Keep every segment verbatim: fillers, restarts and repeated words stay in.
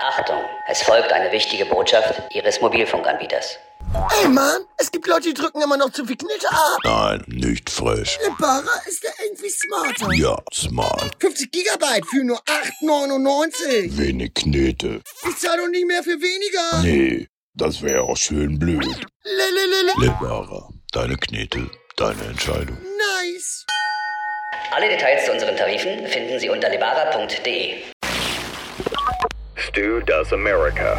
Achtung, es folgt eine wichtige Botschaft Ihres Mobilfunkanbieters. Ey Mann, es gibt Leute, die drücken immer noch zu viel Knete ab. Nein, nicht frech. Libara ist ja irgendwie smarter. Ja, smart. fünfzig Gigabyte für nur acht neunundneunzig. Wenig Knete. Ich zahle doch nicht mehr für weniger. Nee, das wäre auch schön blöd. Lelelele. Libara, deine Knete, deine Entscheidung. Nice. Alle Details zu unseren Tarifen finden Sie unter libara punkt de. Stu Does America.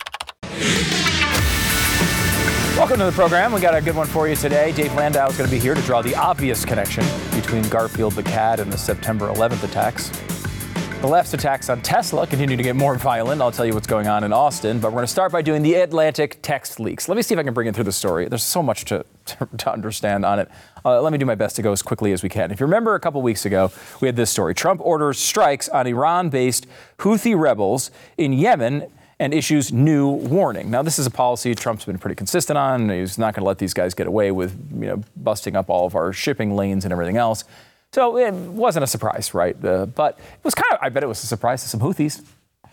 Welcome to the program. We got a good one for you today. Dave Landau is going to be here to draw the obvious connection between Garfield the cat and the September eleventh attacks. The left's attacks on Tesla continue to get more violent. I'll tell you what's going on in Austin, but we're going to start by doing the Atlantic text leaks. Let me see if I can bring it through the story. There's so much to, to, to understand on it. Uh, let me do my best to go as quickly as we can. If you remember a couple weeks ago, we had this story. Trump orders strikes on Iran-based Houthi rebels in Yemen and issues new warning. Now, this is a policy Trump's been pretty consistent on. He's not going to let these guys get away with, you know, busting up all of our shipping lanes and everything else. So it wasn't a surprise, right? Uh, but it was kind of, I bet it was a surprise to some Houthis.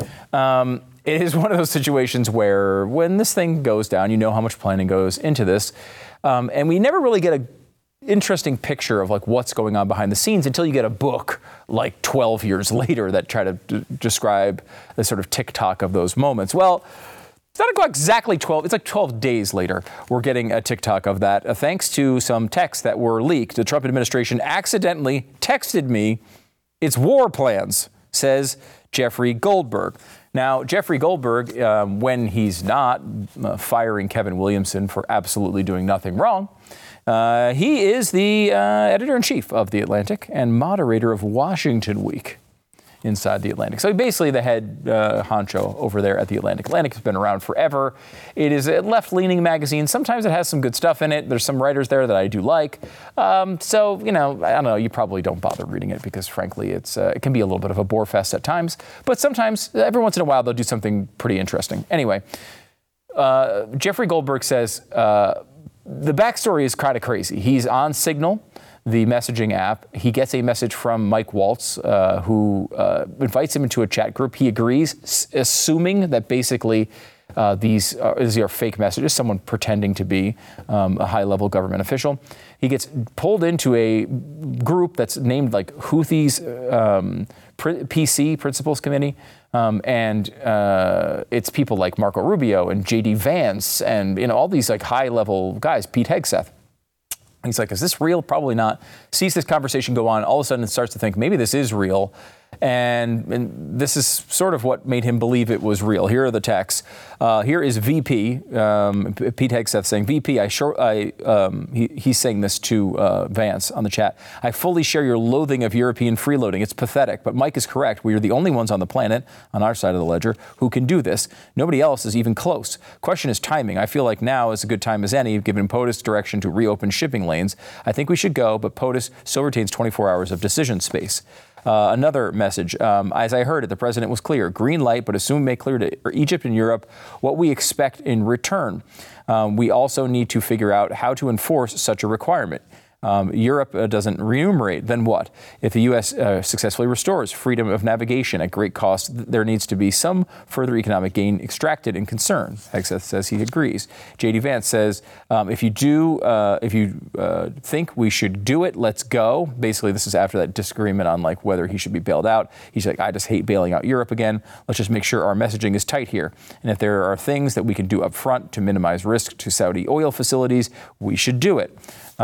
Um, it is one of those situations where when this thing goes down, you know how much planning goes into this. Um, and we never really get a interesting picture of like what's going on behind the scenes until you get a book like twelve years later that try to d- describe the sort of tick-tock of those moments. Well, it's not exactly twelve, it's like twelve days later. We're getting a tick-tock of that uh, thanks to some texts that were leaked. The Trump administration accidentally texted me its war plans, says Jeffrey Goldberg. Now, Jeffrey Goldberg, um, when he's not uh, firing Kevin Williamson for absolutely doing nothing wrong, Uh, he is the uh, editor-in-chief of The Atlantic and moderator of Washington Week inside The Atlantic. So basically the head uh, honcho over there at The Atlantic. Atlantic has been around forever. It is a left-leaning magazine. Sometimes it has some good stuff in it. There's some writers there that I do like. Um, so, you know, I don't know, you probably don't bother reading it because, frankly, it's uh, it can be a little bit of a bore fest at times. But sometimes, every once in a while, they'll do something pretty interesting. Anyway, uh, Jeffrey Goldberg says... Uh, The backstory is kind of crazy. He's on Signal, the messaging app. He gets a message from Mike Waltz, uh, who uh, invites him into a chat group. He agrees, s- assuming that basically uh, these, are, these are fake messages, someone pretending to be um, a high-level government official. He gets pulled into a group that's named like Houthis um, P C, Principals Committee. Um, and uh, it's people like Marco Rubio and J D Vance and, you know, all these like high-level guys, Pete Hegseth. He's like, is this real? Probably not. Sees this conversation go on. All of a sudden, it starts to think maybe this is real. And, and this is sort of what made him believe it was real. Here are the texts. Uh, here is V P, um, Pete Hegseth saying, V P, I sure, I, um, he, he's saying this to uh, Vance on the chat. I fully share your loathing of European freeloading. It's pathetic, but Mike is correct. We are the only ones on the planet, on our side of the ledger, who can do this. Nobody else is even close. Question is timing. I feel like now is a good time as any, given POTUS direction to reopen shipping lanes. I think we should go, but POTUS still retains twenty-four hours of decision space. Uh, another message, um, as I heard it, the president was clear, green light, but as soon make clear to Egypt and Europe what we expect in return. Um, we also need to figure out how to enforce such a requirement. Um, Europe uh, doesn't remunerate, then what? If the U S uh, successfully restores freedom of navigation at great cost, th- there needs to be some further economic gain extracted in concern. Hegseth says he agrees. J D Vance says, um, if you do, uh, if you uh, think we should do it, let's go. Basically, this is after that disagreement on like whether he should be bailed out. He's like, I just hate bailing out Europe again. Let's just make sure our messaging is tight here. And if there are things that we can do up front to minimize risk to Saudi oil facilities, we should do it.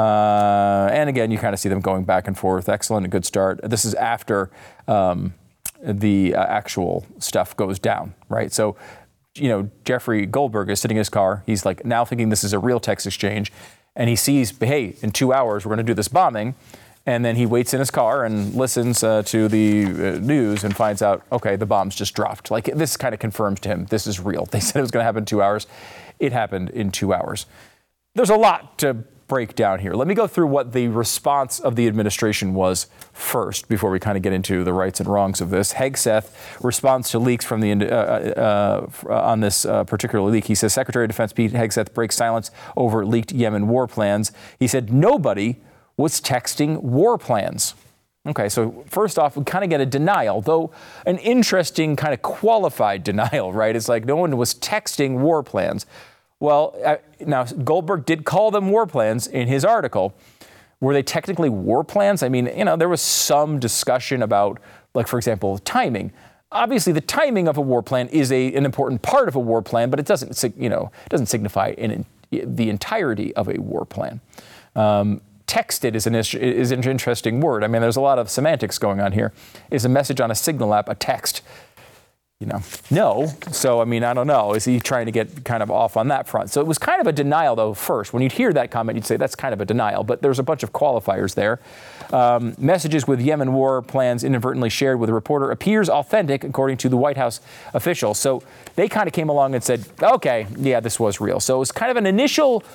Uh, and again, you kind of see them going back and forth. Excellent, a good start. This is after um, the uh, actual stuff goes down, right? So, you know, Jeffrey Goldberg is sitting in his car. He's like now thinking this is a real text exchange. And he sees, hey, in two hours, we're going to do this bombing. And then he waits in his car and listens uh, to the uh, news and finds out, okay, the bombs just dropped. Like, this kind of confirms to him, this is real. They said it was going to happen in two hours. It happened in two hours. There's a lot to break down here. Let me go through what the response of the administration was first before we kind of get into the rights and wrongs of this. Hegseth responds to leaks from the uh, uh, on this uh, particular leak. He says Secretary of Defense Pete Hegseth breaks silence over leaked Yemen war plans. He said nobody was texting war plans. Okay, so first off, we kind of get a denial, though an interesting kind of qualified denial, right? It's like no one was texting war plans. Well, uh, now Goldberg did call them war plans in his article. Were they technically war plans? I mean, you know, there was some discussion about, like, for example, timing. Obviously, the timing of a war plan is a, an important part of a war plan, but it doesn't, you know, it doesn't signify in, in the entirety of a war plan. Um, Texted is an, is an interesting word. I mean, there's a lot of semantics going on here. Is a message on a Signal app a text? You know, no. So, I mean, I don't know. Is he trying to get kind of off on that front? So it was kind of a denial, though, first. When you'd hear that comment, you'd say that's kind of a denial. But there's a bunch of qualifiers there. Um, messages with Yemen war plans inadvertently shared with a reporter appears authentic, according to the White House official. So they kind of came along and said, okay, yeah, this was real. So it was kind of an initial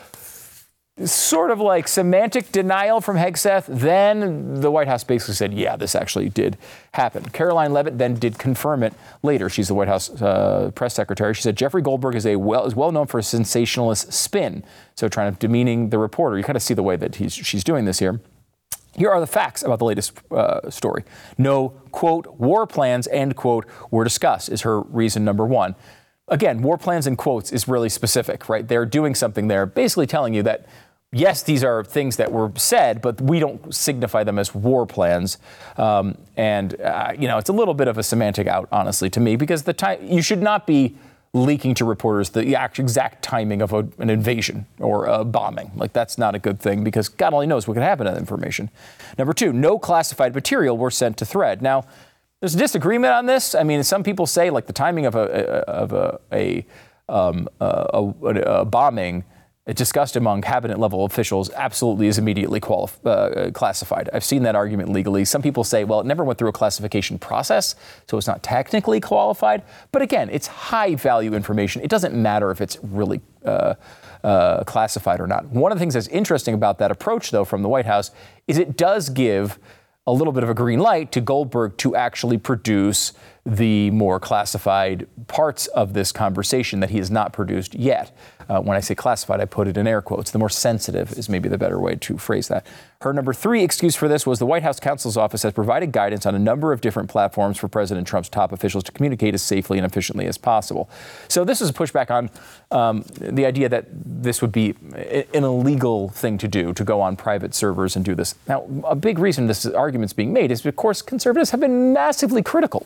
sort of like semantic denial from Hegseth. Then the White House basically said, yeah, this actually did happen. Caroline Leavitt then did confirm it later. She's the White House uh, press secretary. She said Jeffrey Goldberg is a well is well known for a sensationalist spin. So trying to demeaning the reporter. You kind of see the way that he's she's doing this here. Here are the facts about the latest uh, story. No, quote, war plans, end quote, were discussed is her reason number one. Again, war plans in quotes is really specific, right? They're doing something there, basically telling you that yes, these are things that were said, but we don't signify them as war plans. Um, and, uh, you know, it's a little bit of a semantic out, honestly, to me, because the time you should not be leaking to reporters the exact timing of a, an invasion or a bombing. Like, that's not a good thing because God only knows what could happen to that information. Number two, no classified material were sent to Thread. Now, there's a disagreement on this. I mean, some people say, like, the timing of a, of a, a, um, a, a, a bombing discussed among cabinet-level officials absolutely is immediately quali- uh, classified. I've seen that argument legally. Some people say, well, it never went through a classification process, so it's not technically qualified. But again, it's high-value information. It doesn't matter if it's really uh, uh, classified or not. One of the things that's interesting about that approach, though, from the White House is it does give a little bit of a green light to Goldberg to actually produce the more classified parts of this conversation that he has not produced yet. Uh, when I say classified, I put it in air quotes. The more sensitive is maybe the better way to phrase that. Her number three excuse for this was the White House counsel's office has provided guidance on a number of different platforms for President Trump's top officials to communicate as safely and efficiently as possible. So this is a pushback on um, the idea that this would be an illegal thing to do, to go on private servers and do this. Now, a big reason this argument's being made is, of course, conservatives have been massively critical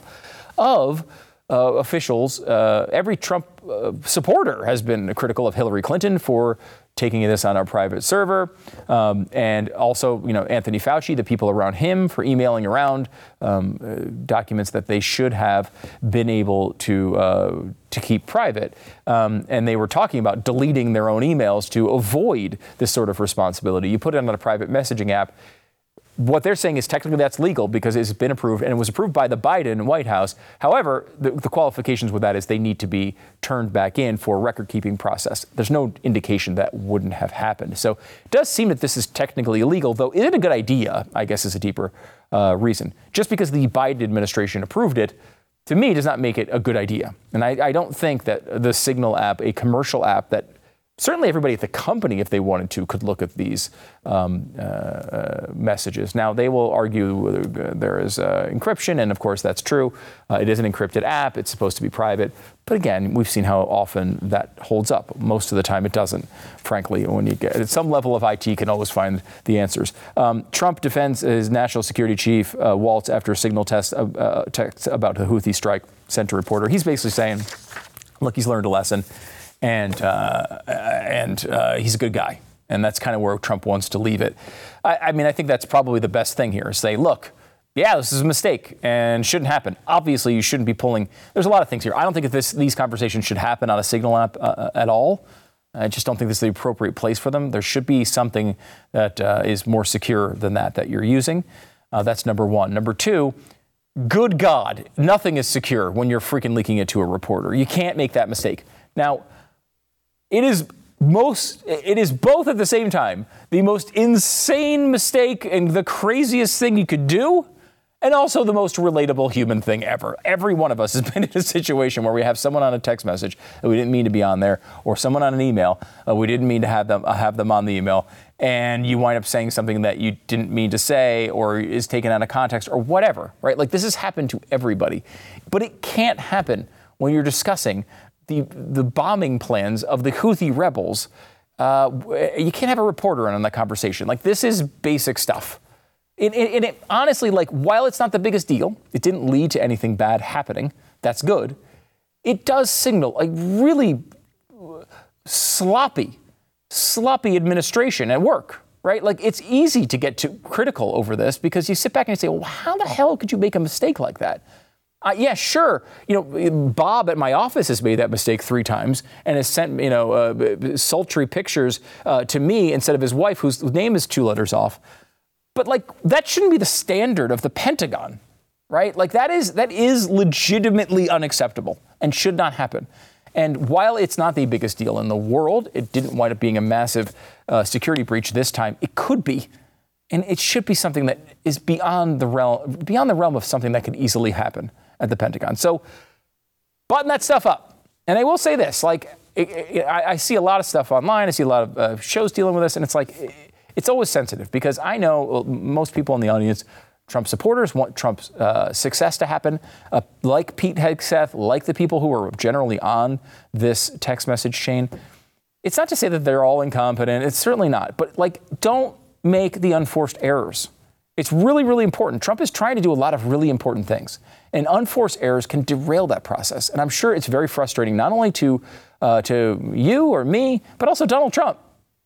of uh, officials. Uh, every Trump uh, supporter has been critical of Hillary Clinton for taking this on our private server, um, and also, you know, Anthony Fauci, the people around him, for emailing around um, uh, documents that they should have been able to uh, to keep private. Um, and they were talking about deleting their own emails to avoid this sort of responsibility. You put it on a private messaging app. What they're saying is technically that's legal because it's been approved, and it was approved by the Biden White House. However, the, the qualifications with that is they need to be turned back in for a record-keeping process. There's no indication that wouldn't have happened. So it does seem that this is technically illegal, though is it a good idea, I guess, is a deeper uh, reason. Just because the Biden administration approved it, to me, does not make it a good idea. And I, I don't think that the Signal app, a commercial app that certainly everybody at the company, if they wanted to, could look at these um, uh, uh, messages. Now, they will argue uh, there is uh, encryption, and of course that's true. Uh, it is an encrypted app. It's supposed to be private. But again, we've seen how often that holds up. Most of the time it doesn't, frankly. When you get at some level of I T can always find the answers. Um, Trump defends his national security chief, uh, Waltz, after a Signal test, uh, uh, text about the Houthi strike sent to a reporter. He's basically saying, look, he's learned a lesson. And uh, and uh, he's a good guy. And that's kind of where Trump wants to leave it. I, I mean, I think that's probably the best thing here is say, look, yeah, this is a mistake and shouldn't happen. Obviously, you shouldn't be pulling. There's a lot of things here. I don't think that this, these conversations should happen on a Signal app uh, at all. I just don't think this is the appropriate place for them. There should be something that uh, is more secure than that that you're using. Uh, that's number one. Number two, good God, nothing is secure when you're freaking leaking it to a reporter. You can't make that mistake. Now, It is most, it is both at the same time the most insane mistake and the craziest thing you could do, And also the most relatable human thing ever. Every one of us has been in a situation where we have someone on a text message that we didn't mean to be on there, or someone on an email uh, we didn't mean to have them uh, have them on the email, and you wind up saying something that you didn't mean to say, or is taken out of context, or whatever, right? Like, this has happened to everybody. But it can't happen when you're discussing the the bombing plans of the Houthi rebels. Uh, you can't have a reporter in on that conversation. Like, this is basic stuff. And it, it, it, honestly, like, while it's not the biggest deal, it didn't lead to anything bad happening. That's good. It does signal a really sloppy, sloppy administration at work, right? Like, it's easy to get too critical over this because you sit back and you say, well, how the hell could you make a mistake like that? Uh, yeah, sure. You know, Bob at my office has made that mistake three times and has sent, you know, uh, sultry pictures uh, to me instead of his wife, whose name is two letters off. But, like, that shouldn't be the standard of the Pentagon, right? Like, that is that is legitimately unacceptable and should not happen. And while it's not the biggest deal in the world, it didn't wind up being a massive uh, security breach this time. It could be. And it should be something that is beyond the realm, beyond the realm of something that could easily happen at the Pentagon. So button that stuff up. And I will say this, like, it, it, I, I see a lot of stuff online. I see a lot of uh, shows dealing with this, and it's like, it, it's always sensitive because I know most people in the audience, Trump supporters, want Trump's uh, success to happen, uh, like Pete Hegseth, like the people who are generally on this text message chain. It's not to say that they're all incompetent. It's certainly not. But, like, don't make the unforced errors. It's really, really important. Trump is trying to do a lot of really important things. And unforced errors can derail that process. And I'm sure it's very frustrating not only to uh, to you or me, but also Donald Trump,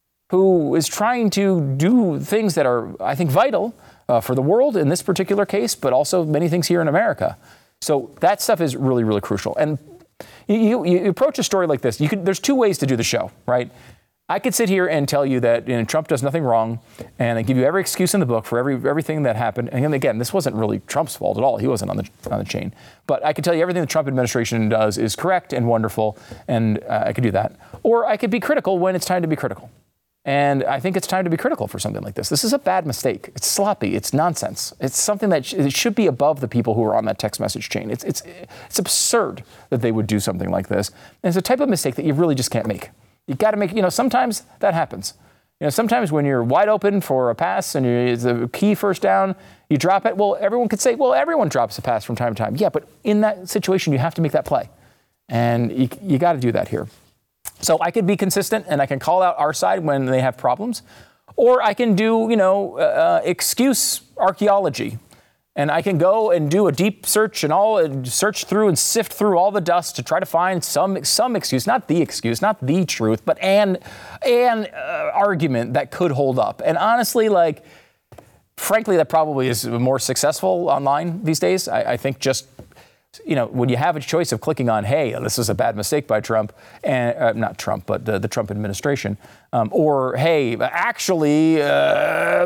who is trying to do things that are, I think, vital uh, for the world in this particular case, but also many things here in America. So that stuff is really, really crucial. And you, you, you approach a story like this, you could, there's two ways to do the show, right? I could sit here and tell you that, you know, Trump does nothing wrong, and I give you every excuse in the book for every everything that happened. And again, this wasn't really Trump's fault at all. He wasn't on the on the chain. But I could tell you everything the Trump administration does is correct and wonderful, and uh, I could do that. Or I could be critical when it's time to be critical. And I think it's time to be critical for something like this. This is a bad mistake. It's sloppy. It's nonsense. It's something that sh- it should be above the people who are on that text message chain. It's it's it's absurd that they would do something like this. And it's a type of mistake that you really just can't make. You got to make, you know, sometimes that happens. You know, sometimes when you're wide open for a pass and you're, it's a key first down, you drop it. Well, everyone could say, well, everyone drops a pass from time to time. Yeah, but in that situation, you have to make that play. And you, you got to do that here. So I could be consistent and I can call out our side when they have problems. Or I can do, you know, uh, excuse archaeology. And I can go and do a deep search and all and search through and sift through all the dust to try to find some some excuse, not the excuse, not the truth, but an an uh, argument that could hold up. And honestly, like, frankly, that probably is more successful online these days. I, I think just, you know, when you have a choice of clicking on, hey, this is a bad mistake by Trump, and uh, not Trump, but the, the Trump administration, um, or, hey, actually, uh,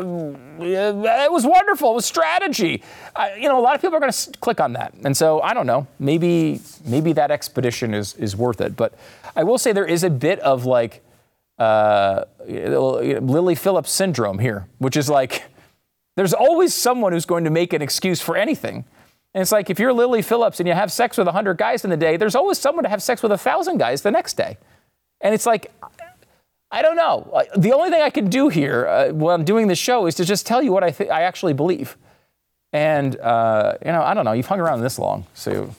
it was wonderful, it was strategy. Uh, you know, a lot of people are going to click on that. And so, I don't know, maybe maybe that expedition is, is worth it. But I will say there is a bit of, like, uh, Lily Phillips syndrome here, which is like, there's always someone who's going to make an excuse for anything. And it's like, if you're Lily Phillips and you have sex with one hundred guys in the day, there's always someone to have sex with one thousand guys the next day. And it's like, I don't know. The only thing I can do here uh, while I'm doing this show is to just tell you what I th- I actually believe. And, uh, you know, I don't know. You've hung around this long, so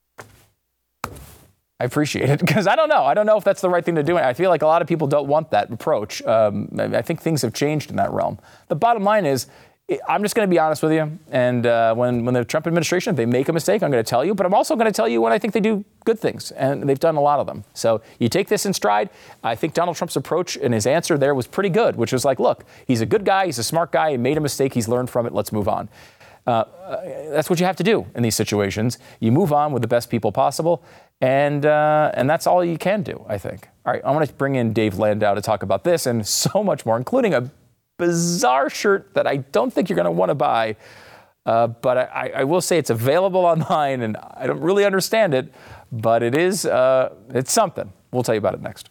I appreciate it. Because I don't know. I don't know if that's the right thing to do. I feel like a lot of people don't want that approach. Um, I think things have changed in that realm. The bottom line is, I'm just going to be honest with you. And uh, when, when the Trump administration, if they make a mistake, I'm going to tell you. But I'm also going to tell you when I think they do good things. And they've done a lot of them. So you take this in stride. I think Donald Trump's approach and his answer there was pretty good, which was like, look, he's a good guy. He's a smart guy. He made a mistake. He's learned from it. Let's move on. Uh, that's what you have to do in these situations. You move on with the best people possible. And uh, and that's all you can do, I think. All right, I want to bring in Dave Landau to talk about this and so much more, including a bizarre shirt that I don't think you're going to want to buy, uh, but I, I will say it's available online, and I don't really understand it, but it is uh, it's something. We'll tell you about it next.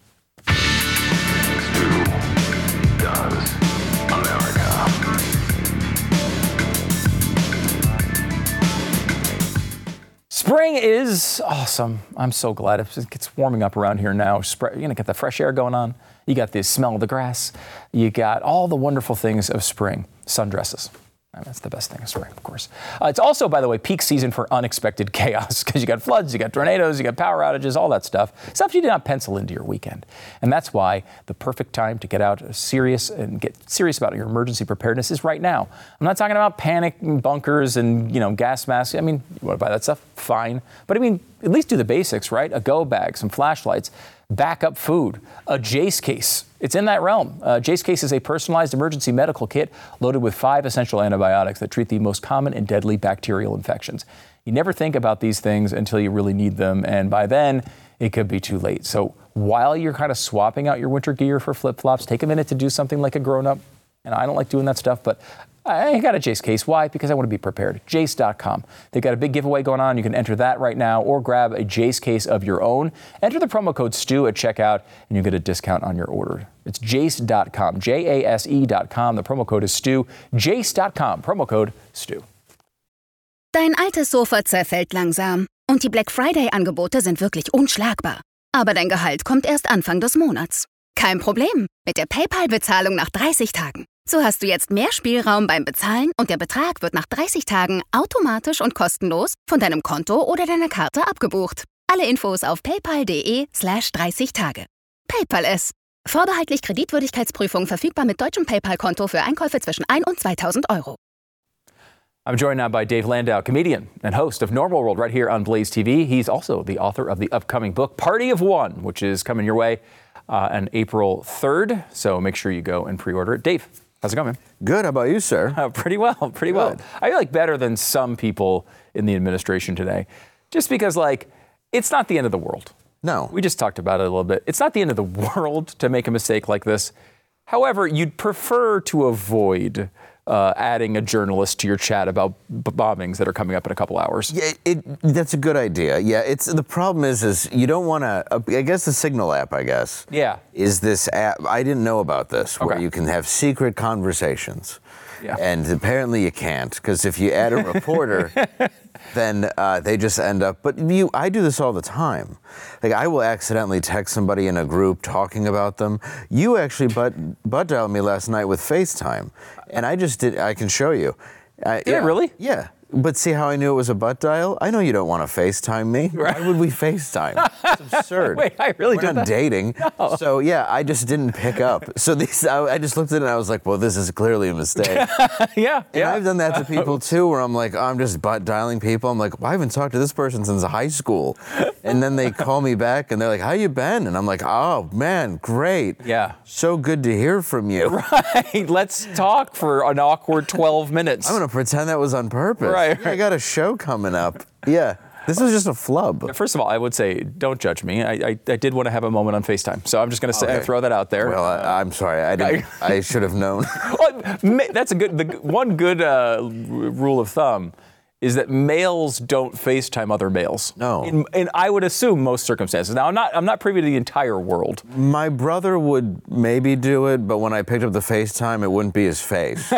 Spring is awesome. I'm so glad it's warming up around here now. You're going to get the fresh air going on. You got the smell of the grass. You got all the wonderful things of spring. Sundresses. That's the best thing of spring, of course. Uh, it's also, by the way, peak season for unexpected chaos because you got floods, you got tornadoes, you got power outages, all that stuff. Stuff you did not pencil into your weekend. And that's why the perfect time to get out serious and get serious about your emergency preparedness is right now. I'm not talking about panic and bunkers and, you know, gas masks. I mean, you want to buy that stuff? Fine. But I mean, at least do the basics, right? A go bag, some flashlights, backup food, a Jace case. It's in that realm. Uh, Jace case is a personalized emergency medical kit loaded with five essential antibiotics that treat the most common and deadly bacterial infections. You never think about these things until you really need them, and by then, it could be too late. So while you're kind of swapping out your winter gear for flip-flops, take a minute to do something like a grown-up. And I don't like doing that stuff, but I got a Jace case. Why? Because I want to be prepared. Jace dot com. They've got a big giveaway going on. You can enter that right now or grab a Jace case of your own. Enter the promo code STU at checkout and you get a discount on your order. It's Jace dot com. J A S E dot com. The promo code is STU. Jace dot com. Promo code STU. Dein altes Sofa zerfällt langsam und die Black Friday-Angebote sind wirklich unschlagbar. Aber dein Gehalt kommt erst Anfang des Monats. Kein Problem. Mit der PayPal-Bezahlung nach dreißig Tagen. So hast du jetzt mehr Spielraum beim Bezahlen und der Betrag wird nach dreißig Tagen automatisch und kostenlos von deinem Konto oder deiner Karte abgebucht. Alle Infos auf paypal.de slash 30 Tage. PayPal es. Vorbehaltlich Kreditwürdigkeitsprüfung verfügbar mit deutschem PayPal-Konto für Einkäufe zwischen ein und zweitausend Euro. I'm joined now by Dave Landau, comedian and host of Normal World right here on Blaze T V. He's also the author of the upcoming book, Party of One, which is coming your way uh, on April third. So make sure you go and pre-order it. Dave, how's it going, man? Good. How about you, sir? Uh, pretty well. Pretty Good. well. I feel like better than some people in the administration today. Just because, like, it's not the end of the world. No. We just talked about it a little bit. It's not the end of the world to make a mistake like this. However, you'd prefer to avoid uh, adding a journalist to your chat about b- bombings that are coming up in a couple hours. Yeah, it, that's a good idea. Yeah, it's the problem is, is you don't want to. Uh, I guess the Signal app, I guess. Yeah. Is this app? I didn't know about this, where Okay. you can have secret conversations. Yeah. And apparently you can't, because if you add a reporter, then uh, they just end up. But you, I do this all the time. Like, I will accidentally text somebody in a group talking about them. You actually butt butt dialed me last night with FaceTime, and I just did. I can show you. Uh, Did it really? Yeah. But see how I knew it was a butt dial? I know you don't want to FaceTime me. Right. Why would we FaceTime? It's absurd. Wait, I really We're did not that? dating. No. So yeah, I just didn't pick up. So these, I, I just looked at it and I was like, well, this is clearly a mistake. yeah. And yeah. I've done that to people too, where I'm like, oh, I'm just butt dialing people. I'm like, well, I haven't talked to this person since high school. And then they call me back and they're like, how you been? And I'm like, oh man, great. Yeah. So good to hear from you. Right. Let's talk for an awkward twelve minutes. I'm gonna pretend that was on purpose. Right, Yeah, I got a show coming up. Yeah. This is just a flub. First of all, I would say, don't judge me. I, I, I did want to have a moment on FaceTime, so I'm just going to Okay. throw that out there. Well, I, I'm sorry. I didn't. I should have known. Well, ma- that's a good. The g- one good uh, r- rule of thumb is that males don't FaceTime other males. No. In, in I would assume most circumstances. Now, I'm not. I'm not privy to the entire world. My brother would maybe do it, but when I picked up the FaceTime, it wouldn't be his face.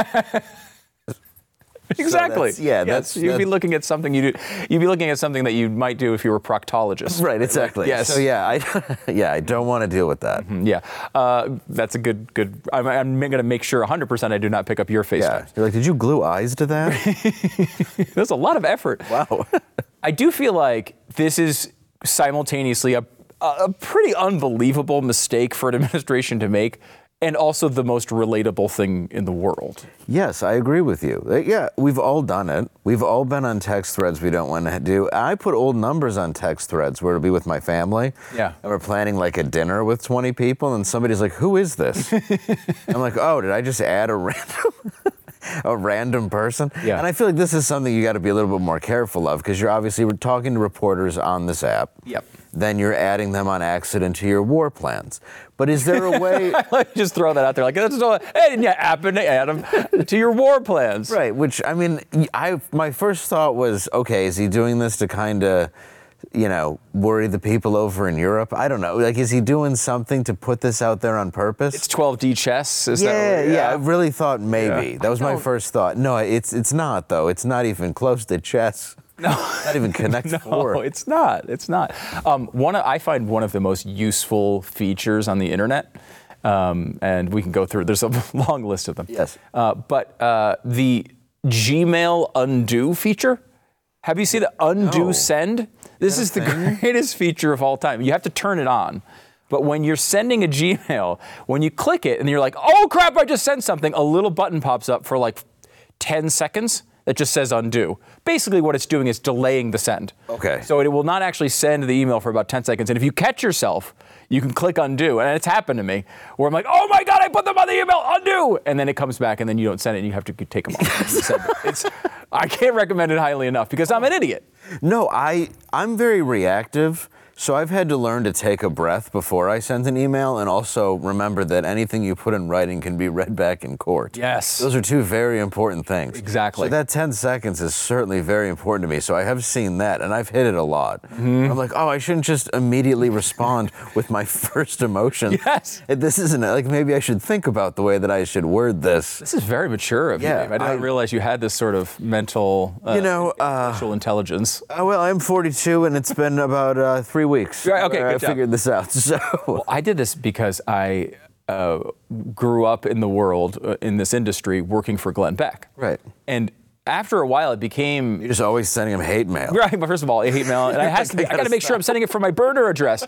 Exactly. that's- yeah, Yes, that's- You'd be that's- looking at something you do. You'd be looking at something that you might do if you were a proctologist. Right. Exactly. Yes. So yeah, I yeah, I don't want to deal with that. Yeah. Uh, that's a good. Good. I'm, I'm going to make sure one hundred percent I do not pick up your FaceTime. Yeah. You're like, did you glue eyes to that? There's a lot of effort. Wow. I do feel like this is simultaneously a, a pretty unbelievable mistake for an administration to make, and also the most relatable thing in the world. Yes, I agree with you. Uh, Yeah, we've all done it. We've all been on text threads we don't want to do. I put old numbers on text threads where to be with my family. Yeah. And we're planning like a dinner with twenty people, and somebody's like, who is this? I'm like, oh, did I just add a random a random person? Yeah. And I feel like this is something you got to be a little bit more careful of, because you're obviously we're talking to reporters on this app. Yep. Then you're adding them on accident to your war plans. But is there a way? Let me just throw that out there. Like, that's all, hey, didn't you happen to add them to your war plans? Right, which, I mean, I my first thought was, okay, is he doing this to kind of, you know, worry the people over in Europe? I don't know. Like, is he doing something to put this out there on purpose? It's twelve D chess. Is yeah, that what, yeah, I really thought maybe. Yeah. That was I my don't- first thought. No, it's it's not, though. It's not even close to chess. No. Not even Connect no, Four. No, it's not. It's not. Um, one, of, I find one of the most useful features on the internet, um, and we can go through. There's a long list of them. Yes. Uh, but uh, the Gmail undo feature. Have you seen the undo No. send? This is the greatest feature of all time. You have to turn it on. But when you're sending a Gmail, when you click it and you're like, oh crap, I just sent something, a little button pops up for like ten seconds that just says undo. Basically what it's doing is delaying the send. Okay. So it will not actually send the email for about ten seconds. And if you catch yourself, you can click undo. And it's happened to me where I'm like, oh my God, I put them on the email, undo. And then it comes back and then you don't send it and you have to take them off. it. It's, I can't recommend it highly enough because I'm an idiot. No, I, I'm very reactive. So I've had to learn to take a breath before I send an email and also remember that anything you put in writing can be read back in court. Yes. Those are two very important things. Exactly. So that ten seconds is certainly very important to me. So I have seen that and I've hit it a lot. Mm-hmm. I'm like, oh, I shouldn't just immediately respond with my first emotion. Yes. This isn't, like, maybe I should think about the way that I should word this. This is very mature of Yeah, you, Dave. I didn't I- realize you had this sort of mental, uh, You know, uh, emotional intelligence. Uh, well, I'm forty-two and it's been about uh, three weeks. Right, okay, where good I job. figured this out. So Well, I did this because I uh, grew up in the world, uh, in this industry, working for Glenn Beck. Right. And after a while, it became... You're just always sending him hate mail. Right, but first of all, I hate mail, and I, has to be, I got to make sure I'm sending it from my burner address.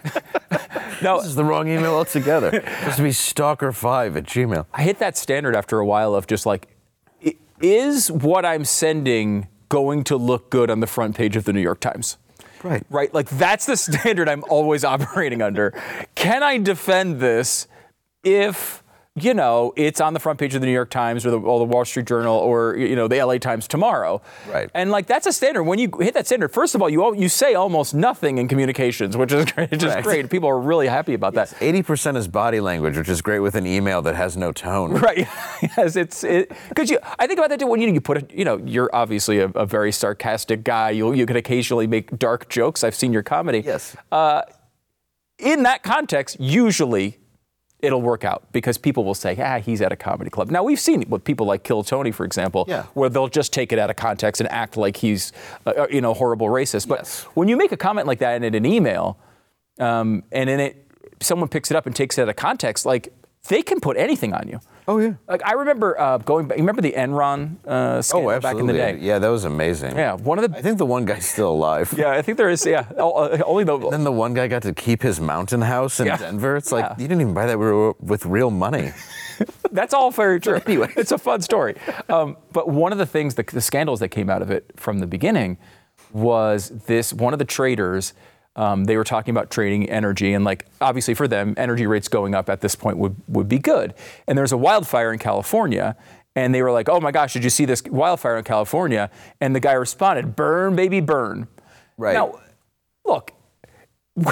No, This is the wrong email altogether. It's supposed to be stalker five at Gmail. I hit that standard after a while of just like, i- is what I'm sending going to look good on the front page of the New York Times? Right. Right? Like, that's the standard I'm always operating under. Can I defend this if, you know, it's on the front page of the New York Times or the, or the Wall Street Journal or, you know, the L A Times tomorrow? Right. And, like, that's a standard. When you hit that standard, first of all, you al- you say almost nothing in communications, which is great. Which is Correct. great. People are really happy about that. eighty percent is body language, which is great with an email that has no tone. Right. Yes, it's it because you. I think about that too. When you you put a, you know, you're obviously a, a very sarcastic guy. You you can occasionally make dark jokes. I've seen your comedy. Yes. Uh, in that context, usually it'll work out because people will say, ah, he's at a comedy club. Now, we've seen it with people like Kill Tony, for example, Yeah. where they'll just take it out of context and act like he's, uh, you know, horrible racist. But Yes. when you make a comment like that in an email, um, and in it, someone picks it up and takes it out of context, like, they can put anything on you. Oh, yeah. Like, I remember uh, going back, you remember the Enron uh, scandal Oh, absolutely. back in the day? Yeah, that was amazing. Yeah, one of the, I think the one guy's still alive. yeah, I think there is, yeah, oh, uh, only the, Then the one guy got to keep his mountain house in Yeah. Denver. It's like, Yeah. you didn't even buy that with- with real money. That's all very true. Anyway. It's a fun story. Um, but one of the things, the, the scandals that came out of it from the beginning was this, one of the traders, um, they were talking about trading energy, and like, obviously for them, energy rates going up at this point would, would be good. And there's a wildfire in California, and they were like, oh my gosh, did you see this wildfire in California? And the guy responded, burn, baby, burn. Right. Now, look, in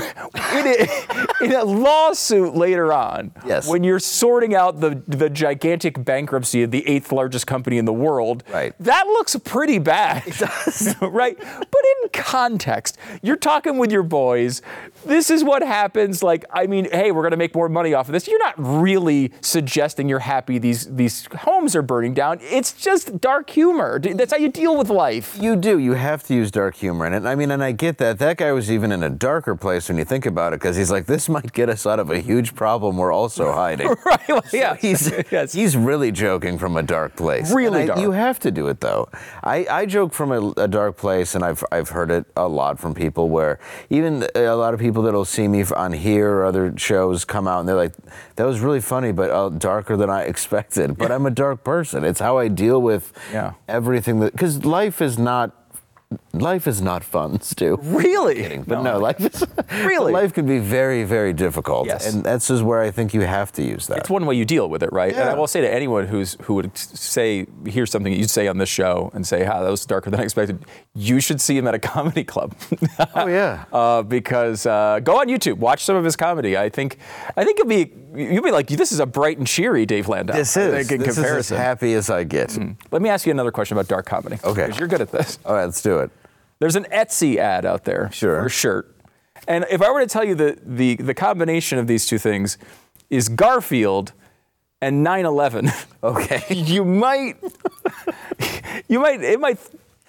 a, in a lawsuit later on, Yes. when you're sorting out the, the gigantic bankruptcy of the eighth largest company in the world, Right. that looks pretty bad. It does. Right? But in context, you're talking with your boys. This is what happens. Like, I mean, hey, we're going to make more money off of this. You're not really suggesting you're happy these, these homes are burning down. It's just dark humor. That's how you deal with life. You do. You have to use dark humor in it. I mean, and I get that. That guy was even in a darker place when you think about it, because he's like, this might get us out of a huge problem we're also hiding. Right? Well, yeah. He's, Yes. he's really joking from a dark place. Really And I- dark. You have to do it, though. I, I joke from a, a dark place, and I've, I've heard it a lot from people where even a lot of people that'll see me on here or other shows come out, and they're like, that was really funny, but uh, darker than I expected. But I'm a dark person. It's how I deal with Yeah. everything that, because life is not Life is not fun, Stu. Really? Kidding, but no, life is Really? life can be very, very difficult, Yes. and that's just where I think you have to use that. It's one way you deal with it, right? And I Yeah. will say to anyone who's who would say, here's something you'd say on this show and say, ah, that was darker than I expected, you should see him at a comedy club. Oh yeah. uh, because uh, go on YouTube, watch some of his comedy. I think I think you'll be you'll be like, this is a bright and cheery Dave Landau. This I is think, in this comparison. is as happy as I get. Let me ask you another question about dark comedy. Okay. Because you're good at this. All right, let's do it. There's an Etsy ad out there Sure. for a shirt. And if I were to tell you the, the, the combination of these two things is Garfield and nine eleven, Okay. you might, you might, it might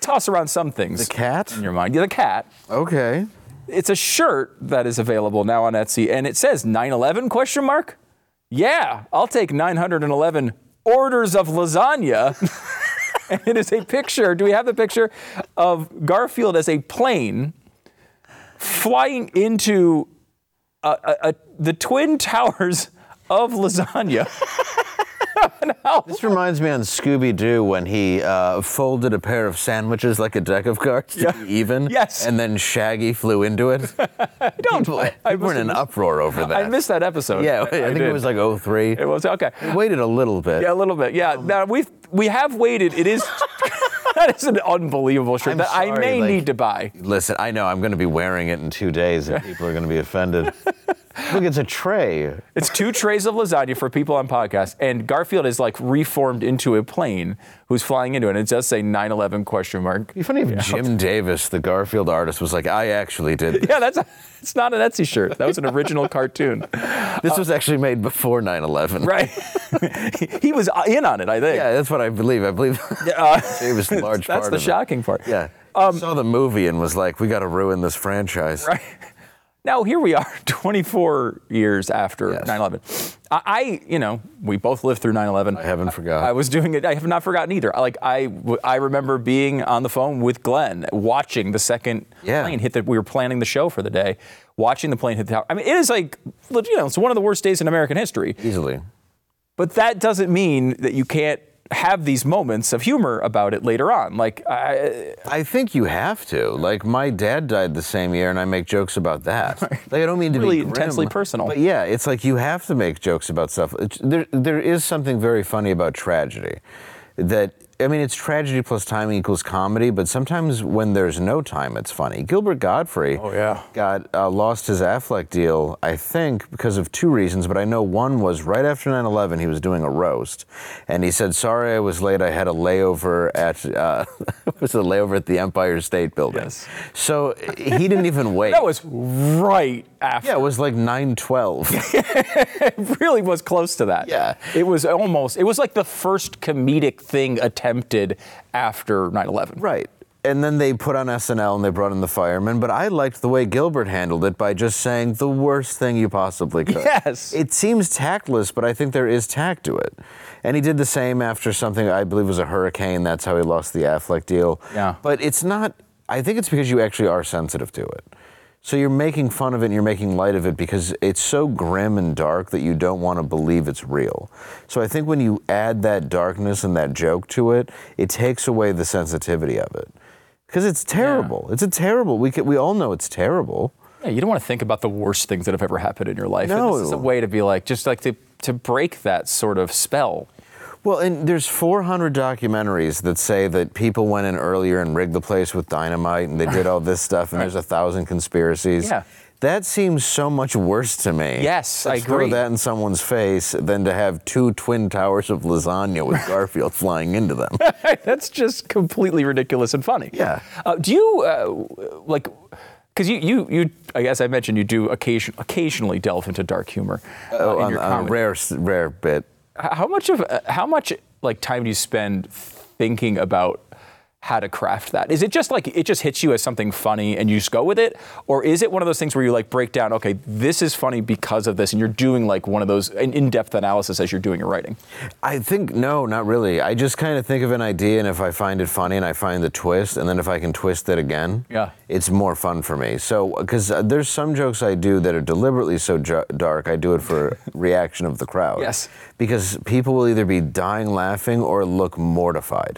toss around some things. The cat? In your mind. Yeah, the cat. Okay. It's a shirt that is available now on Etsy, and it says nine eleven question mark? Yeah, I'll take nine hundred eleven orders of lasagna. And it is a picture, do we have the picture of Garfield as a plane flying into uh, uh, uh, the Twin Towers of lasagna? This reminds me on Scooby-Doo when he uh, folded a pair of sandwiches like a deck of cards to Yeah. be even. Yes. And then Shaggy flew into it. I don't People, I, I people were in an must- uproar over that. I missed that episode. Yeah, I, think did. it was like oh three. It was, okay. It waited a little bit. Yeah, a little bit. Yeah, now we've, we have waited. It is, that is an unbelievable shirt I'm that I sorry, may like- need to buy. Listen, I know I'm going to be wearing it in two days and people are going to be offended. Look, it's a tray. It's two trays of lasagna for people on podcasts, and Garfield is like reformed into a plane who's flying into it. And it does say nine eleven question mark. It'd be funny if Jim Davis, the Garfield artist, was like, I actually did this. Yeah, that's a, it's not an Etsy shirt. That was an original cartoon. This was actually made before nine eleven. Right. He was in on it, I think. Yeah, that's what I believe. I believe Uh, Davis a large that's part the of shocking it. part. Yeah. Um, saw the movie and was like, we got to ruin this franchise. Right. Now, here we are, twenty-four years after Yes. nine eleven. I, I, you know, we both lived through nine eleven. I haven't forgot. I was doing it. I have not forgotten either. Like, I, I remember being on the phone with Glenn, watching the second Yeah. plane hit the, we were planning the show for the day, watching the plane hit the tower. I mean, it is like, you know, it's one of the worst days in American history. Easily. But that doesn't mean that you can't have these moments of humor about it later on. Like, I, I think you have to. Like, my dad died the same year, and I make jokes about that. Like, I don't mean to Really be grim, intensely personal. But yeah, it's like you have to make jokes about stuff. It's, there, there is something very funny about tragedy. That, I mean, it's tragedy plus timing equals comedy, but sometimes when there's no time, it's funny. Gilbert Gottfried Oh, yeah. got uh, lost his Affleck deal, I think, because of two reasons, but I know one was right after nine eleven, he was doing a roast, and he said, sorry I was late, I had a layover at, uh, it was a layover at the Empire State Building. Yes. So he didn't even wait. that was right after. Yeah, it was like nine twelve. It really was close to that. Yeah. It was almost, it was like the first comedic thing attempted after nine eleven. Right. And then they put on S N L and they brought in the firemen. But I liked the way Gilbert handled it by just saying the worst thing you possibly could. Yes. It seems tactless, but I think there is tact to it. And he did the same after something I believe was a hurricane. That's how he lost the Affleck deal. Yeah. But it's not, I think it's because you actually are sensitive to it. So you're making fun of it and you're making light of it because it's so grim and dark that you don't want to believe it's real. So I think when you add that darkness and that joke to it, it takes away the sensitivity of it. Because it's terrible. Yeah. It's a terrible, we can, we all know it's terrible. Yeah, you don't want to think about the worst things that have ever happened in your life. No. And this is a way to be like, just like to, to break that sort of spell. Well, and there's four hundred documentaries that say that people went in earlier and rigged the place with dynamite and they did all this stuff and Right. there's a thousand conspiracies. Yeah. That seems so much worse to me. Yes, I Let's throw agree. that in someone's face than to have two twin towers of lasagna with Garfield flying into them. That's just completely ridiculous and funny. Yeah. Uh, do you, uh, like, because you, you, you, I guess I mentioned you do occasion, occasionally delve into dark humor uh, Oh, in on, your on a comedy. rare, rare bit. How much of uh, how much like time do you spend thinking about how to craft that? Is it just like it just hits you as something funny and you just go with it, or is it one of those things where you like break down? Okay, this is funny because of this, and you're doing like one of those an in-depth analysis as you're doing your writing. I think, no, not really. I just kind of think of an idea, and if I find it funny and I find the twist, and then if I can twist it again, Yeah. it's more fun for me. So, because uh, there's some jokes I do that are deliberately so ju- dark, I do it for reaction of the crowd. Yes. Because people will either be dying laughing or look mortified.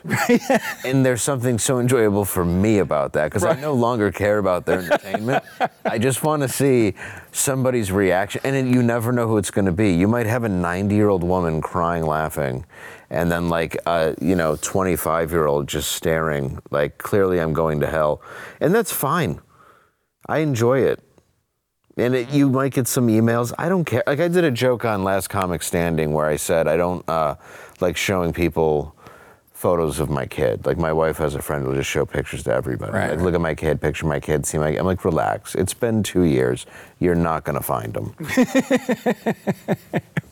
And there's something so enjoyable for me about that, because Right. I no longer care about their entertainment. I just want to see somebody's reaction, and it, you never know who it's going to be. You might have a ninety-year-old woman crying laughing, and then like a, you know, twenty-five-year-old just staring, like clearly I'm going to hell. And that's fine. I enjoy it. And it, you might get some emails. I don't care. Like I did a joke on Last Comic Standing where I said I don't uh, like showing people photos of my kid. Like my wife has a friend who'll just show pictures to everybody. Right, like right. look at my kid, picture my kid, see my kid. I'm like, relax. It's been two years. You're not going to find them.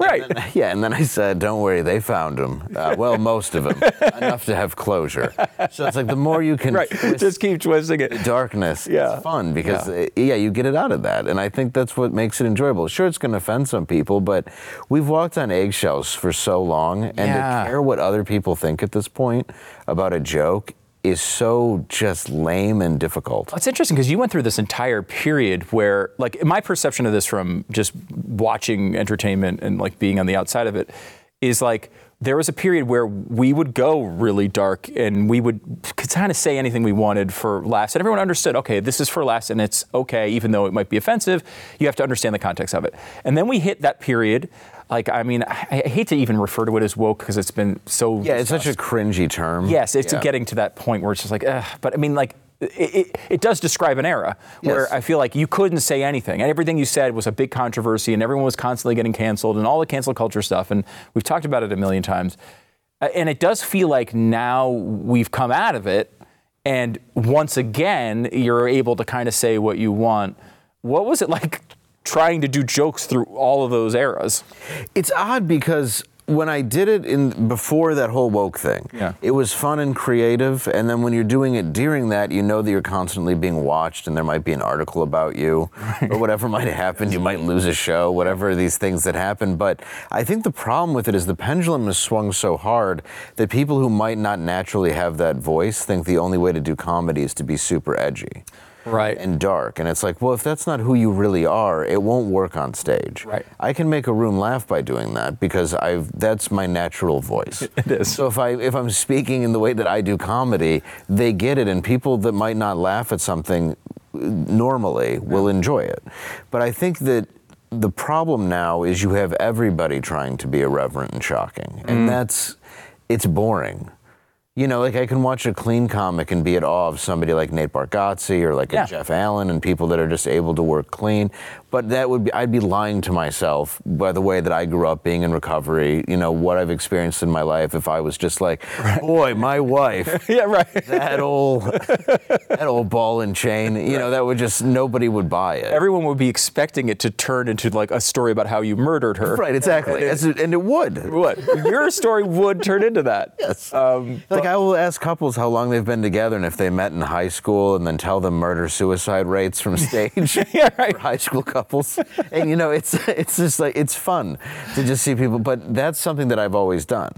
Right. And then, yeah, and then I said, don't worry, they found him. Uh, well, most of them. Enough to have closure. So it's like the more you can right. twist Just keep twisting it. the darkness, Yeah. it's fun because, Yeah. uh, yeah, you get it out of that. And I think that's what makes it enjoyable. Sure, it's going to offend some people, but we've walked on eggshells for so long. And Yeah. to care what other people think at this point about a joke is so just lame and difficult. It's interesting because you went through this entire period where, like, my perception of this from just watching entertainment and like being on the outside of it is like there was a period where we would go really dark and we would kind of say anything we wanted for laughs, and everyone understood, okay, this is for laughs and it's okay, even though it might be offensive. You have to understand the context of it. And then we hit that period. Like, I mean, I, I hate to even refer to it as woke because it's been so Yeah, it's discussed. such a cringy term. Yes, it's Yeah. getting to that point where it's just like, ugh. But I mean, like, it, it, it does describe an era where Yes. I feel like you couldn't say anything. And everything you said was a big controversy and everyone was constantly getting canceled and all the cancel culture stuff. And we've talked about it a million times. Uh, and it does feel like now we've come out of it. And once again, you're able to kind of say what you want. What was it like trying to do jokes through all of those eras? It's odd because when I did it in before that whole woke thing, Yeah. it was fun and creative. And then when you're doing it during that, you know that you're constantly being watched and there might be an article about you or whatever might happen. You might lose a show, whatever these things that happen. But I think the problem with it is the pendulum has swung so hard that people who might not naturally have that voice think the only way to do comedy is to be super edgy. Right. And dark. And it's like, well, if that's not who you really are, it won't work on stage. Right. I can make a room laugh by doing that because I've that's my natural voice. It is. So if I if I'm speaking in the way that I do comedy, they get it, and people that might not laugh at something normally will enjoy it. But I think that the problem now is you have everybody trying to be irreverent and shocking. And that's it's boring. You know, like I can watch a clean comic and be at awe of somebody like Nate Bargatze or like a Yeah. Jeff Allen and people that are just able to work clean. But that would be, I'd be lying to myself by the way that I grew up being in recovery, you know, what I've experienced in my life if I was just like, boy, my wife, Yeah, right. that old, that old ball and chain, you know, that would just, nobody would buy it. Everyone would be expecting it to turn into like a story about how you murdered her. Right, exactly. As it- and it would. What? Your story would turn into that. Yes. Um, Like I will ask couples how long they've been together and if they met in high school and then tell them murder-suicide rates from stage Yeah, right. for high school couples. And you know, it's it's just like, it's fun to just see people, but that's something that I've always done.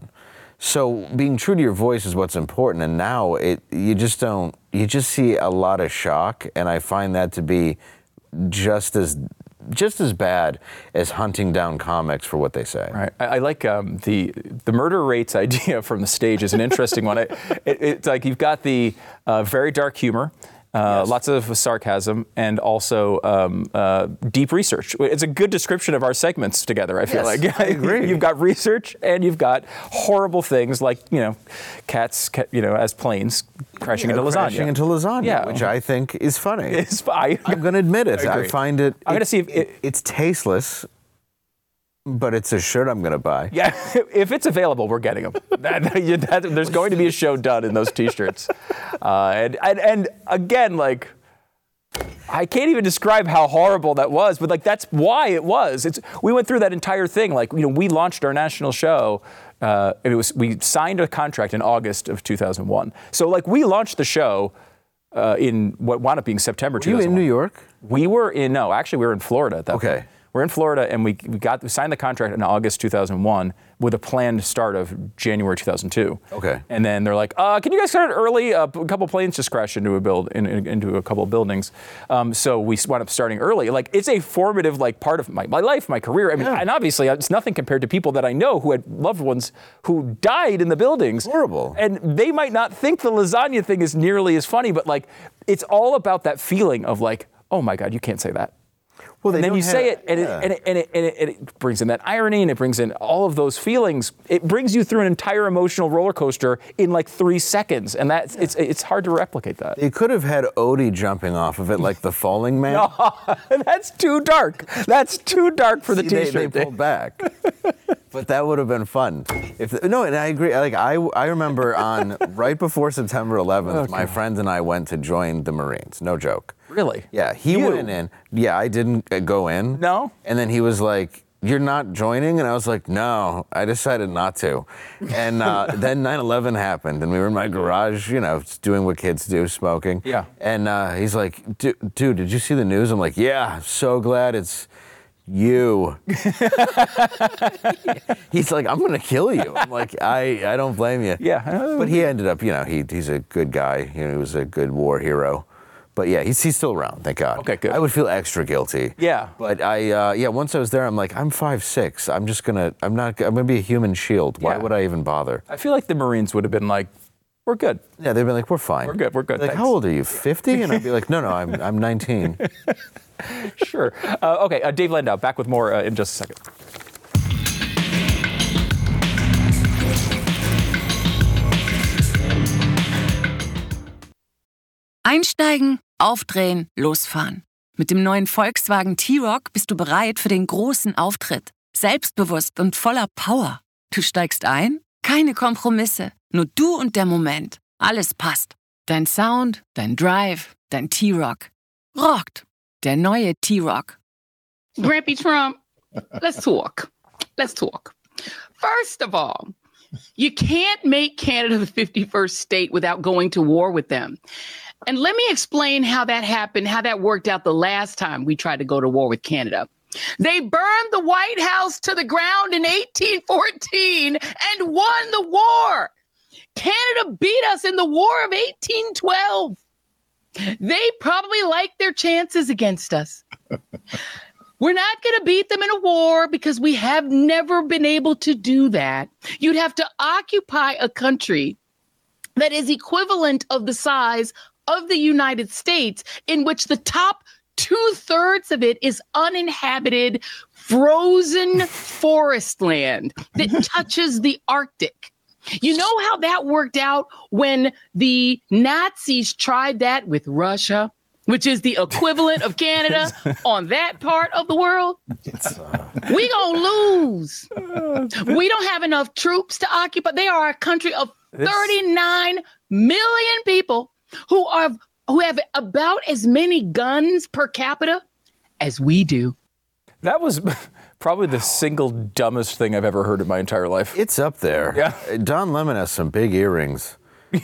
So being true to your voice is what's important. And now it you just don't, you just see a lot of shock. And I find that to be just as just as bad as hunting down comics for what they say. Right. I, I like um, the the murder rates idea from the stage is an interesting one. It, it, it's like you've got the uh, very dark humor. Uh, Yes. Lots of sarcasm and also um, uh, deep research. It's a good description of our segments together, I feel Yes, like. I agree. You've got research and you've got horrible things like, you know, cats, ca- you know, as planes crashing Yeah, into lasagna. Crashing into lasagna, Yeah. which I think is funny. It's, I, I'm going to admit it. I I, agree. find it. I'm gonna it- see if it- it's tasteless, but it's a shirt I'm going to buy. Yeah, if it's available, we're getting them. That, that, there's going to be a show done in those T-shirts. Uh, and, and and again, like, I can't even describe how horrible that was, but like that's why it was. It's we went through that entire thing. Like, you know, we launched our national show. Uh, and it was we signed a contract in August of two thousand one. So like we launched the show uh, in what wound up being September Were you two thousand one. in New York? We were in no, actually we were in Florida at that Okay. point. We're in Florida, and we, we got we signed the contract in August two thousand one with a planned start of January two thousand two. Okay. And then they're like, uh, "Can you guys start early? Uh, a couple planes just crashed into a build in, in- into a couple of buildings." Um, so we wound up starting early. Like it's a formative like part of my, my life, my career. I mean, Yeah. and obviously it's nothing compared to people that I know who had loved ones who died in the buildings. Horrible. And they might not think the lasagna thing is nearly as funny, but like it's all about that feeling of like, "Oh my God, you can't say that." Well, they And then don't you say have- it, and, yeah. it, and, it, and, it, and, it, and it brings in that irony, and it brings in all of those feelings. It brings you through an entire emotional roller coaster in like three seconds, and that's it's it's hard to replicate that. They could have had Odie jumping off of it like the Falling Man. That's too dark. That's too dark for the See, they, T-shirt. they pulled back. But that would have been fun. If the, no, and I agree. Like I, I remember on right before September eleventh, my friend and I went to join the Marines. No joke. Really? Yeah, he You? went in. Yeah, I didn't uh, go in. No? And then he was like, you're not joining? And I was like, no, I decided not to. And uh, then nine eleven happened, and we were in my garage, you know, doing what kids do, smoking. Yeah. And uh, he's like, dude, did you see the news? I'm like, yeah, so glad it's you. He's like, I'm gonna kill you. I'm like, I, I don't blame you. Yeah. But he ended up, you know, he he's a good guy. You know, he was a good war hero. But yeah, he's he's still around, thank God. Okay, good. I would feel extra guilty. Yeah. But I, uh, yeah, once I was there, I'm like, I'm five six. I'm just gonna, I'm not, I'm gonna be a human shield. Why Yeah. would I even bother? I feel like the Marines would have been like, we're good. Yeah, they'd be like, we're fine. We're good, we're good, Like, thanks. how old are you, fifty? And I'd be like, no, no, I'm I'm nineteen. Sure. Uh, okay, uh, Dave Landau, back with more uh, in just a second. Einsteigen, aufdrehen, losfahren. Mit dem neuen Volkswagen T-Roc bist du bereit für den großen Auftritt. Selbstbewusst und voller Power. Du steigst ein? Keine Kompromisse. Nur du und der Moment. Alles passt. Dein Sound, dein Drive, dein T-Roc. Rockt. Der neue T-Roc. Grampy Trump, let's talk. Let's talk. First of all, you can't make Canada the fifty-first state without going to war with them. And let me explain how that happened, how that worked out the last time we tried to go to war with Canada. They burned the White House to the ground in eighteen fourteen and won the war. Canada beat us in the War of eighteen twelve. They probably liked their chances against us. We're not going to beat them in a war because we have never been able to do that. You'd have to occupy a country that is equivalent of the size of the United States, in which the top two-thirds of it is uninhabited, frozen forest land that touches the Arctic. You know how that worked out when the Nazis tried that with Russia, which is the equivalent of Canada on that part of the world? We gonna lose. We don't have enough troops to occupy. They are a country of thirty-nine million people who are who have about as many guns per capita as we do. That was probably the single dumbest thing I've ever heard in my entire life. It's up there. Yeah. Don Lemon has some big earrings.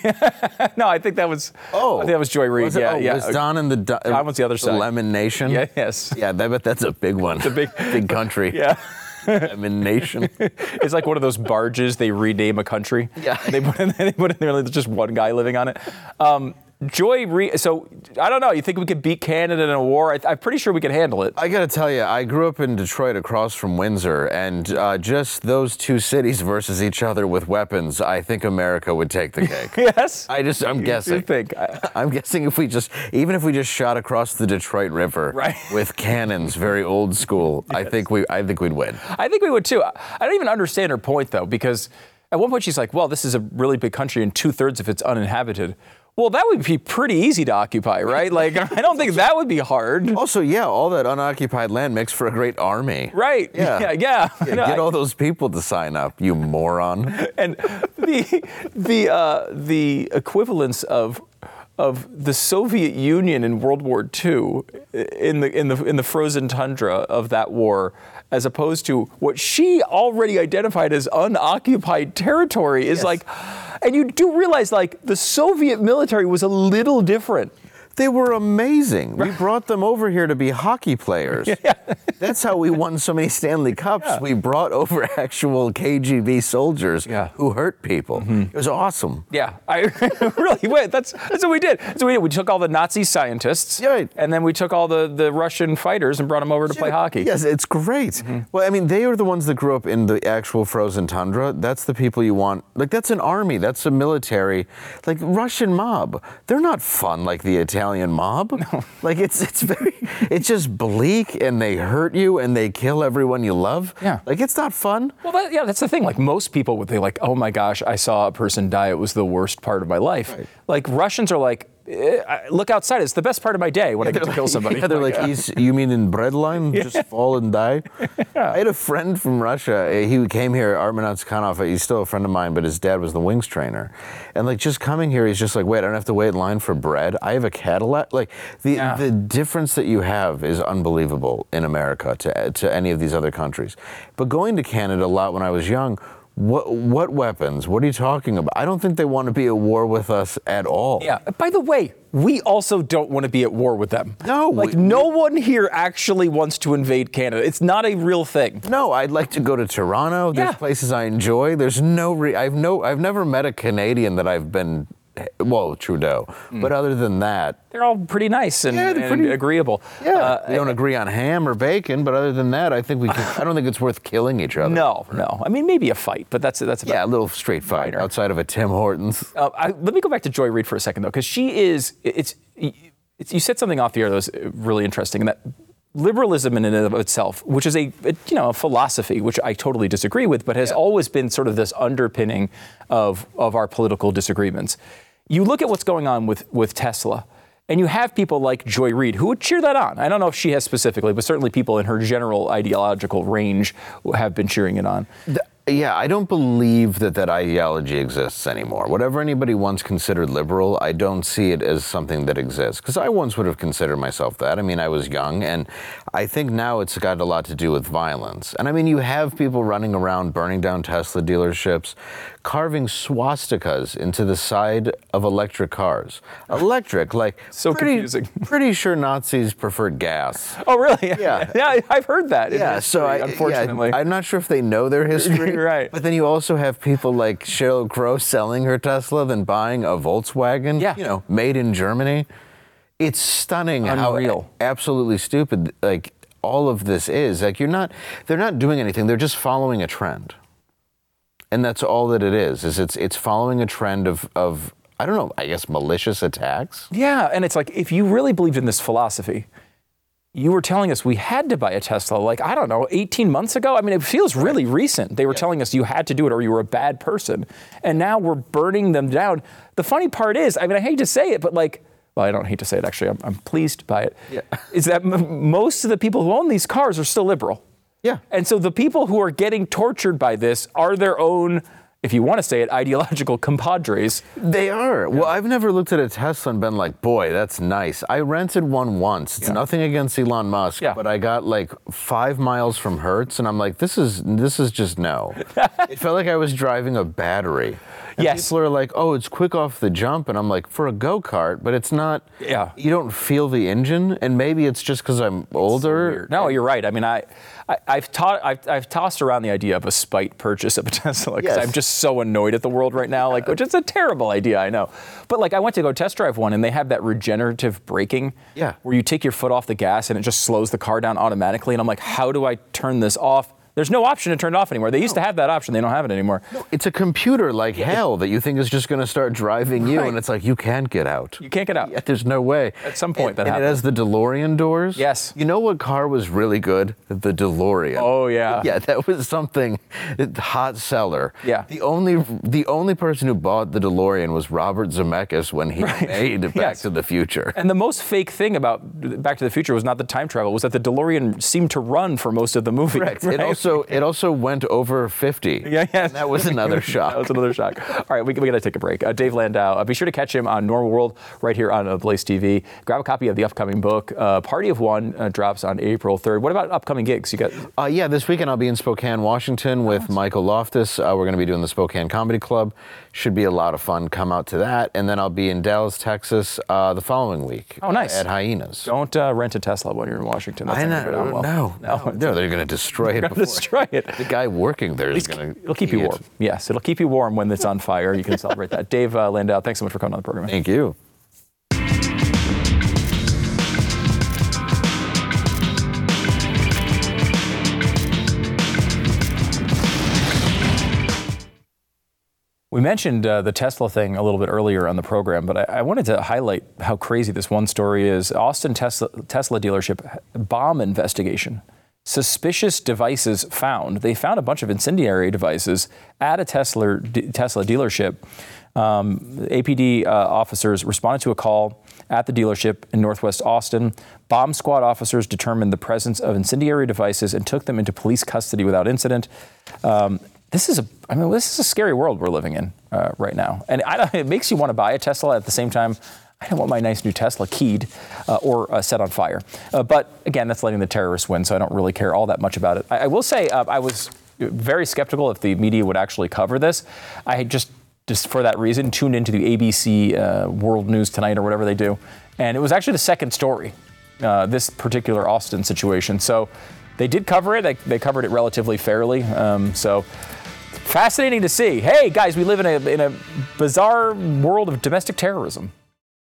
No, I think that was. Oh, I think that was Joy Reid. Was it? Yeah, oh, yeah. Was Don in the Don, Don was the other side. Lemon Nation. Yeah, yes. Yeah, I bet that's a big one. It's a big- big country. Yeah. Lemon Nation. It's like one of those barges they rename a country. Yeah. They put in, they put in there like, just one guy living on it. Um, Joy Reid. So I don't know. You think we could beat Canada in a war? I, I'm pretty sure we could handle it. I got to tell you, I grew up in Detroit across from Windsor, and uh, just those two cities versus each other with weapons, I think America would take the cake. Yes. I just, I'm You guessing. think? I- I'm guessing if we just, even if we just shot across the Detroit River Right. with cannons, very old school, I think we, I think we'd win. I think we would too. I I don't even understand her point though, because at one point she's like, well, this is a really big country and two thirds of it's uninhabited. Well, that would be pretty easy to occupy, right? Like, I don't think that would be hard. Also, yeah, all that unoccupied land makes for a great army. Right. Yeah. Yeah. yeah. Yeah, No, get I- all those people to sign up, you moron. and the the uh, the equivalence of of the Soviet Union in World War Two in the in the in the frozen tundra of that war, as opposed to what she already identified as unoccupied territory, is Yes. like, and you do realize like the Soviet military was a little different. They were amazing. We brought them over here to be hockey players. That's how we won so many Stanley Cups. Yeah. We brought over actual K G B soldiers Yeah. who hurt people. It was awesome. Yeah, I really went. That's that's what we did. That's what we did. We took all the Nazi scientists, Right. and then we took all the, the Russian fighters and brought them over to play hockey. Yes, it's great. Well, I mean, they are the ones that grew up in the actual frozen tundra. That's the people you want. Like, that's an army. That's a military. Like, Russian mob. They're not fun like the Italian mob. No. Like, it's it's very, it's just bleak, and they hurt you, and they kill everyone you love. Yeah. Like, it's not fun. Well, that, yeah, that's the thing. Like most people would, they like, oh my gosh, I saw a person die. It was the worst part of my life. Right. Like Russians are like, I look outside. It's the best part of my day when yeah, I get to kill somebody. Yeah, they're like, like He's, you mean in breadline? Yeah. Just fall and die? Yeah. I had a friend from Russia. He came here, Armenat Sukhanov. He's still a friend of mine, but his dad was the wings trainer. And like just coming here, he's just like, wait, I don't have to wait in line for bread. I have a Cadillac. Like the yeah. the difference that you have is unbelievable in America to to any of these other countries. But going to Canada a lot when I was young, What what weapons? What are you talking about? I don't think they want to be at war with us at all. Yeah. By the way, we also don't want to be at war with them. No. Like, we, no one here actually wants to invade Canada. It's not a real thing. No, I'd like to go to Toronto. There's yeah. places I enjoy. There's no re- I've no I've never met a Canadian that I've been well, Trudeau. Mm. But other than that, they're all pretty nice and, yeah, and pretty, agreeable. Yeah, uh, we don't agree on ham or bacon, but other than that, I think we. Can, I don't think it's worth killing each other. No, no. I mean, maybe a fight, but that's that's about yeah, a little straight fight minor. Outside of a Tim Hortons. Uh, I, let me go back to Joy Reid for a second, though, because she is. It's, it's. You said something off the air that was really interesting, and that liberalism in and of itself, which is a, a you know a philosophy which I totally disagree with, but has yeah. always been sort of this underpinning of of our political disagreements. You look at what's going on with, with Tesla, and you have people like Joy Reid who would cheer that on. I don't know if she has specifically, but certainly people in her general ideological range have been cheering it on. The, yeah, I don't believe that that ideology exists anymore. Whatever anybody once considered liberal, I don't see it as something that exists. Because I once would have considered myself that. I mean, I was young, and I think now it's got a lot to do with violence. And I mean, you have people running around burning down Tesla dealerships, carving swastikas into the side of electric cars. Electric, like so pretty, confusing. Pretty sure Nazis preferred gas. Oh, really? Yeah, yeah, I've heard that. Yeah, history, so I, unfortunately, yeah, I'm not sure if they know their history. Right. But then you also have people like Sheryl Crow selling her Tesla, then buying a Volkswagen. Yeah. You know, made in Germany. It's stunning Unreal. how absolutely stupid like all of this is. Like you're not, they're not doing anything. They're just following a trend. And that's all that it is, is it's it's following a trend of, of, I don't know, I guess malicious attacks. Yeah, and it's like, if you really believed in this philosophy, you were telling us we had to buy a Tesla, like, I don't know, eighteen months ago? I mean, it feels really right. recent. They were yeah. telling us you had to do it or you were a bad person. And now we're burning them down. The funny part is, I mean, I hate to say it, but like, well, I don't hate to say it, actually. I'm, I'm pleased by it. Yeah. Is that m- most of the people who own these cars are still liberal. Yeah. And so the people who are getting tortured by this are their own, if you want to say it, ideological compadres. They are. Yeah. Well, I've never looked at a Tesla and been like, boy, that's nice. I rented one once. It's yeah. nothing against Elon Musk, yeah. but I got like five miles from Hertz, and I'm like, this is this is just no. It felt like I was driving a battery. And yes. people are like, oh, it's quick off the jump. And I'm like, for a go-kart, but it's not, yeah. you don't feel the engine. And maybe it's just because I'm older. So no, you're right. I mean, I, I, I've, ta- I've, I've tossed around the idea of a spite purchase of a Tesla because yes. I'm just so annoyed at the world right now, like, which is a terrible idea, I know. But like, I went to go test drive one, and they have that regenerative braking yeah. where you take your foot off the gas and it just slows the car down automatically. And I'm like, how do I turn this off? There's no option to turn it off anymore. They used no. to have that option. They don't have it anymore. No, it's a computer like hell that you think is just going to start driving you, right. and it's like, you can't get out. You can't get out. Yeah, there's no way. At some point and, that and happens. It has the DeLorean doors. Yes. You know what car was really good? The DeLorean. Oh, yeah. Yeah, that was something, hot seller. Yeah. The only the only person who bought the DeLorean was Robert Zemeckis when he right. made Back yes. to the Future. And the most fake thing about Back to the Future was not the time travel, was that the DeLorean seemed to run for most of the movie. Correct. Right? It also, it also went over fifty. Yeah, yeah. That was another shock. That was another shock. All right, we, we got to take a break. Uh, Dave Landau, uh, be sure to catch him on Normal World right here on uh, Blaze T V. Grab a copy of the upcoming book. Uh, Party of One uh, drops on April third. What about upcoming gigs? You got? Uh, yeah, this weekend I'll be in Spokane, Washington with oh, Michael Loftus. Uh, we're going to be doing the Spokane Comedy Club. Should be a lot of fun. Come out to that. And then I'll be in Dallas, Texas uh, the following week. Oh, nice. At Hyenas. Don't uh, rent a Tesla when you're in Washington. That's I know. Well. No, no, no. No, they're going to destroy it. Before. Destroy it. The guy working there is going to. It'll keep you warm. It. Yes, it'll keep you warm when it's on fire. You can celebrate that. Dave uh, Landau, thanks so much for coming on the program. Thank you. We mentioned uh, the Tesla thing a little bit earlier on the program, but I, I wanted to highlight how crazy this one story is. Austin Tesla, Tesla dealership bomb investigation suspicious devices found. They found a bunch of incendiary devices at a Tesla Tesla dealership. Um, A P D uh, officers responded to a call at the dealership in Northwest Austin. Bomb squad officers determined the presence of incendiary devices and took them into police custody without incident. Um, this is a, I mean, this is a scary world we're living in uh, right now, and I don't, it makes you want to buy a Tesla. At the same time, I don't want my nice new Tesla keyed uh, or uh, set on fire. Uh, but again, that's letting the terrorists win, so I don't really care all that much about it. I, I will say uh, I was very skeptical if the media would actually cover this. I just, just for that reason, tuned into the A B C uh, World News Tonight or whatever they do, and it was actually the second story, uh, this particular Austin situation. So they did cover it. They, they covered it relatively fairly. Um, so fascinating to see. Hey, guys, we live in a in a bizarre world of domestic terrorism.